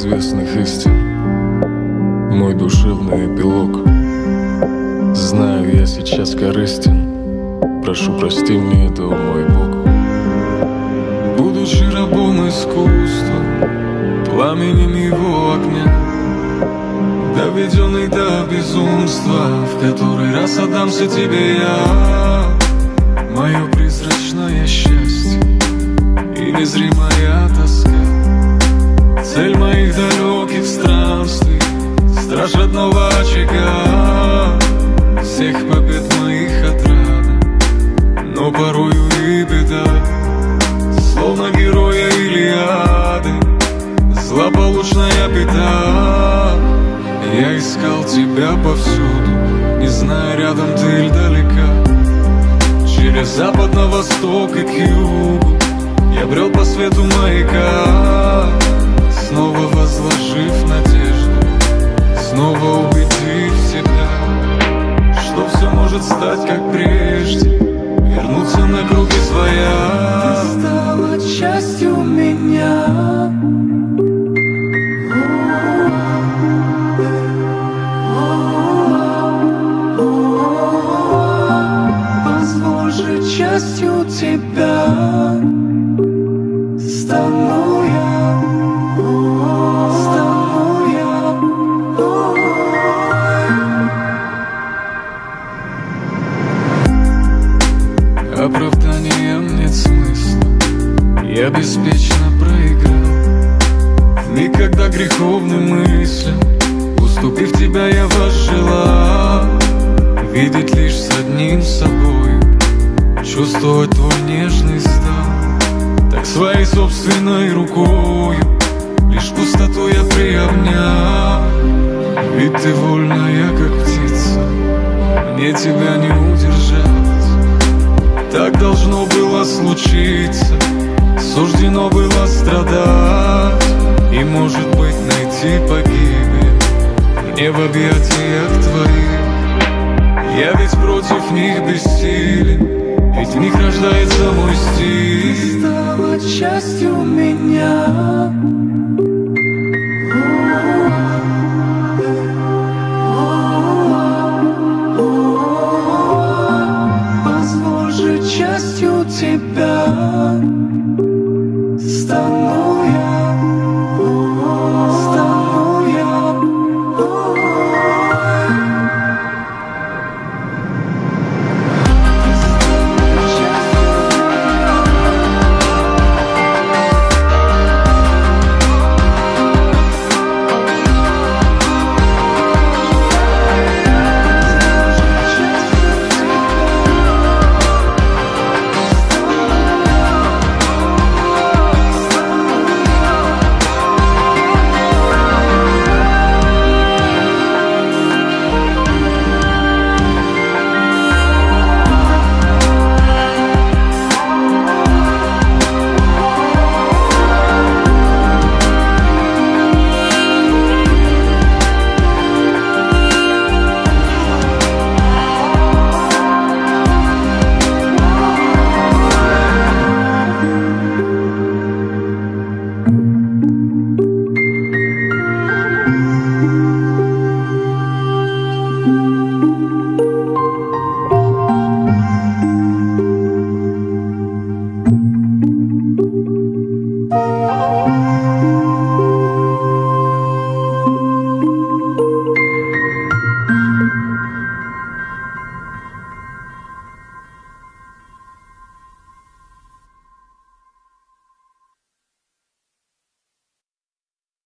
известных истин, мой душевный эпилог. Знаю, я сейчас корыстен, прошу, прости мне это, мой Бог. Будучи рабом искусства, пламенем его огня, доведенный до безумства, в который раз отдамся тебе я. Мое призрачное счастье и незримая тоска, цель моих далеких странствий, страж родного очага, всех побед моих отрада, но порою и беда, словно героя Илиады, злополучная беда. Я искал тебя повсюду, не зная, рядом ты или далека. Через запад на восток и к югу я брел по свету маяка, снова возложив надежду, снова убедив себя, что все может стать как прежде, вернуться на круги своя. Ты стала частью меня. Позволь же частью тебя стану я, стану я. Оправданием нет смысла, я беспечно проиграл. В миг, когда греховным мыслям, уступив тебя, я возжелал видеть лишь с одним собой, чувствовать твой нежный стан. Так своей собственной рукою лишь пустоту я приобнял. Ведь ты вольная, как птица, мне тебя не удержать. Так должно было случиться, суждено было страдать, и, может быть, найти погибель мне в объятиях твоих. Я ведь против них бессилен, ведь в них рождается мой стиль. Ты стала частью меня.